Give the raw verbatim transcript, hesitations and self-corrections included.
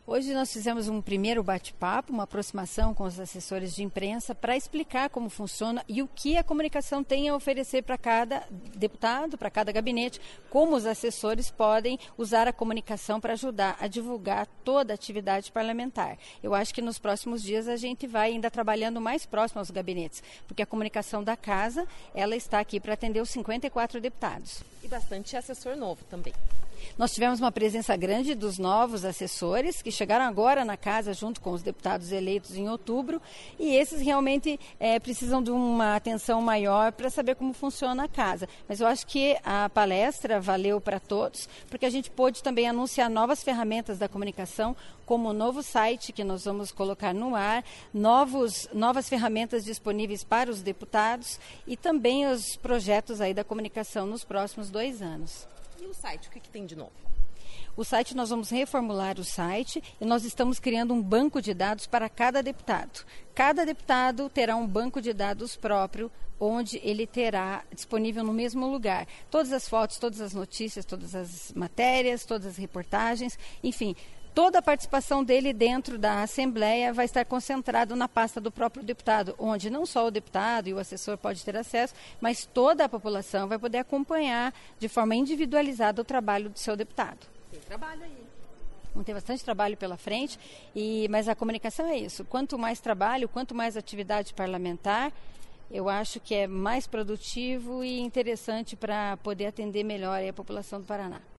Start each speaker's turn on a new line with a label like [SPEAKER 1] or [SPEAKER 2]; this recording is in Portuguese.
[SPEAKER 1] Hoje nós fizemos um primeiro bate-papo, uma aproximação com os assessores de imprensa para explicar como funciona e o que a comunicação tem a oferecer para cada deputado, para cada gabinete, como os assessores podem usar a comunicação para ajudar a divulgar toda a atividade parlamentar. Eu acho que nos próximos dias a gente vai ainda trabalhando mais próximo aos gabinetes, porque a comunicação da casa, ela está aqui para atender os cinquenta e quatro deputados.
[SPEAKER 2] E bastante assessor novo também.
[SPEAKER 1] Nós tivemos uma presença grande dos novos assessores que chegaram agora na casa junto com os deputados eleitos em outubro e esses realmente é, precisam de uma atenção maior para saber como funciona a casa. Mas eu acho que a palestra valeu para todos, porque a gente pôde também anunciar novas ferramentas da comunicação, como o novo site que nós vamos colocar no ar, novos, novas ferramentas disponíveis para os deputados e também os projetos aí da comunicação nos próximos dois anos.
[SPEAKER 2] E o site, o que, que tem de novo?
[SPEAKER 1] O site, nós vamos reformular o site e nós estamos criando um banco de dados para cada deputado. Cada deputado terá um banco de dados próprio, onde ele terá disponível no mesmo lugar todas as fotos, todas as notícias, todas as matérias, todas as reportagens, enfim. Toda a participação dele dentro da Assembleia vai estar concentrado na pasta do próprio deputado, onde não só o deputado e o assessor pode ter acesso, mas toda a população vai poder acompanhar de forma individualizada o trabalho do seu deputado.
[SPEAKER 2] Tem trabalho aí.
[SPEAKER 1] Então, tem bastante trabalho pela frente, e, mas a comunicação é isso. Quanto mais trabalho, quanto mais atividade parlamentar, eu acho que é mais produtivo e interessante para poder atender melhor a população do Paraná.